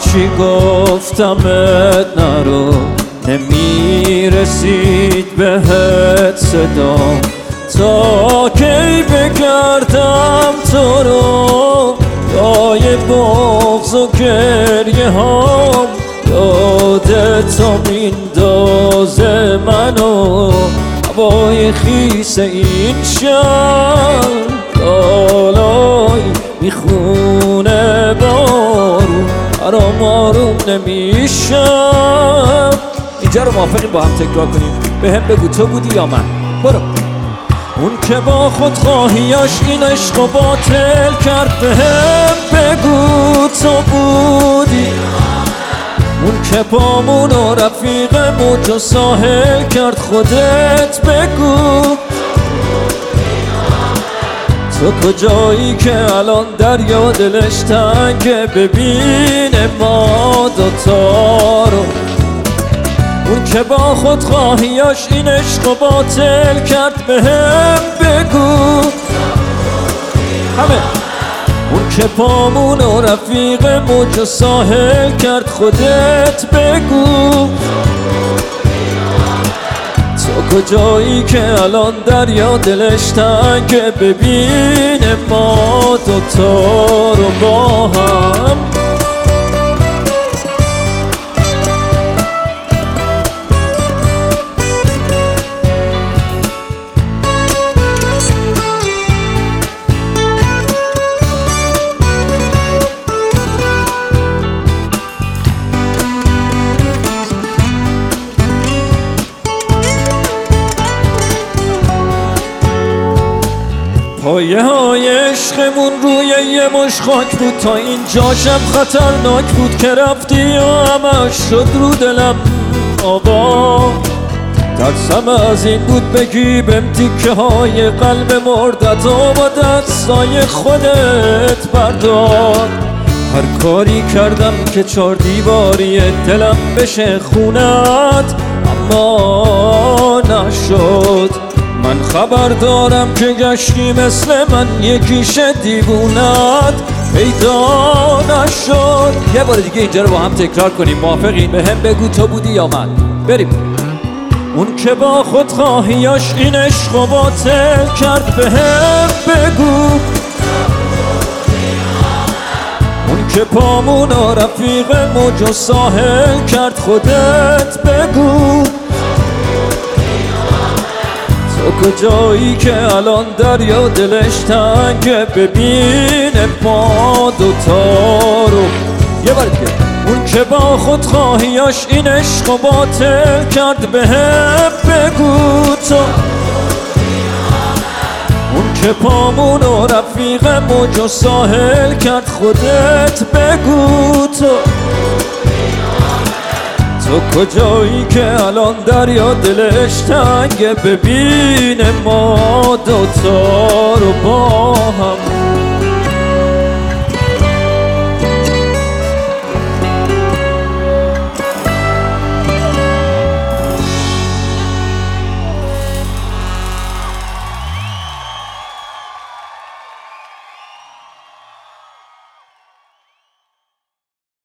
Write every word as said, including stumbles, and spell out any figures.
هرچی گفتمت نرو، نمیرسید بهت صدا. تا کی بگردم تو رو، دای بغض و گریه هام یادتو میندازه منو. هوای خیس این شهر دالای میخونه بارون، آرام آروم نمیشم. اینجا رو موافقین با هم تکرار کنیم؟ به هم بگو تو بودی یا من؟ برو. اون که با خودخواهیاش این عشق و باطل کرد، به هم بگو تو بودی. اون که پامون و رفیق موج و ساحل کرد، خودت بگو تو کجایی که الان دریا دلش تنگه ببینه ما دوتا رو. اون که با خودخواهیاش این عشق و باطل کرد، به هم بگو همه. اون که پامون و رفیق موج و ساحل کرد، خودت بگو تو کجایی که الان دریا دلش تنگه ببینه ما دوتا رو با هم. پایه های عشقمون روی یه مش خاک بود، تا اینجاشم خطرناک بود که رفتی و همش شد رو دلم آبا. ترسم از این بود بگی بهم تیکه های قلب مردت و با دستای خودت بردار. هر کاری کردم که چار دیواری دلم بشه خونت، اما نشد. من خبر دارم که گشتی مثل من یکیش دیوونت پیدا نشد. یه بار دیگه اینجا رو با هم تکرار کنیم، موافقین؟ به هم بگو تو بودی یا من؟ بریم. اون که با خودخواهیاش این عشق و باطل کرد، به هم بگو اون که پامون و رفیق موج و ساحل کرد، خودت بگو تو کجایی که الان دریا دلش تنگه ببینه ما دوتا رو. یه بار دیگه. اون که با خودخواهیاش این عشق و باطل کرد، به هم بگو تو اون که پامون و رفیق موج و ساحل کرد، خودت بگو تو تو کجایی که الان دریا دلش تنگه ببینه ما دوتا رو با هم.